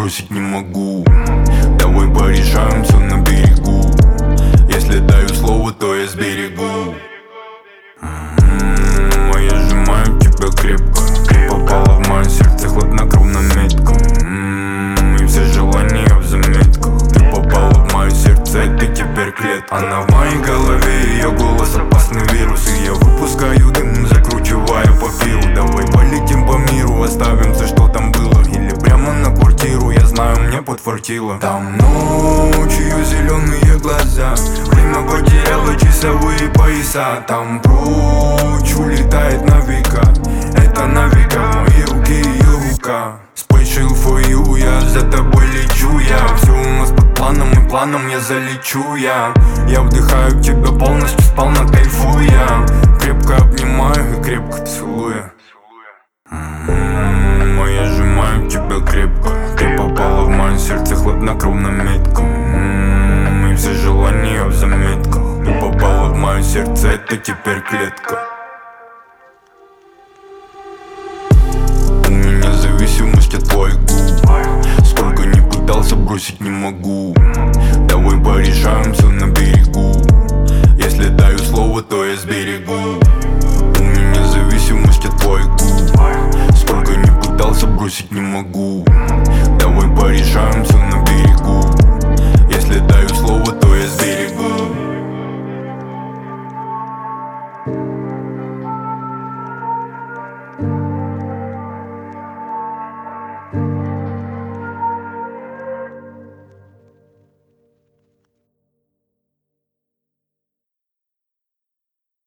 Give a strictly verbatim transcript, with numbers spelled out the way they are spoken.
бросить не могу. Давай порешаем все на берегу. Если даю слово, то я сберегу. М-м-м, а я сжимаю тебя крепко. Ты попала в мое сердце хладнокровно метко. М-м-м, и все желания в заметках. Ты попала в мое сердце, это теперь клетка. Она в моей голове, ее голос опасный вирус. И я выпускаю дым, закручивая папиру. Давай полетим по миру, оставим все, что там было. Или прямо на квартиру, я знаю, мне подфартило. Там ночью зеленые глаза, время потеряло часовые пояса. Там прочь улетает на века, это на века в мои руки ее рука. Special for you, я за тобой лечу я. Все у нас под планом и планом я залечу я. Я вдыхаю тебя полностью, сполна кайфуя. Крепко обнимаю и крепко целуя. М-м-м, а я сжимаю тебя крепко. Ты попала в мое сердце хладнокровно метко. М-м-м, и все желания в заметках. Ты попала в мое сердце, это теперь клетка. У меня зависимость от твоих губ. Сколько не пытался, бросить не могу. Давай порешаем все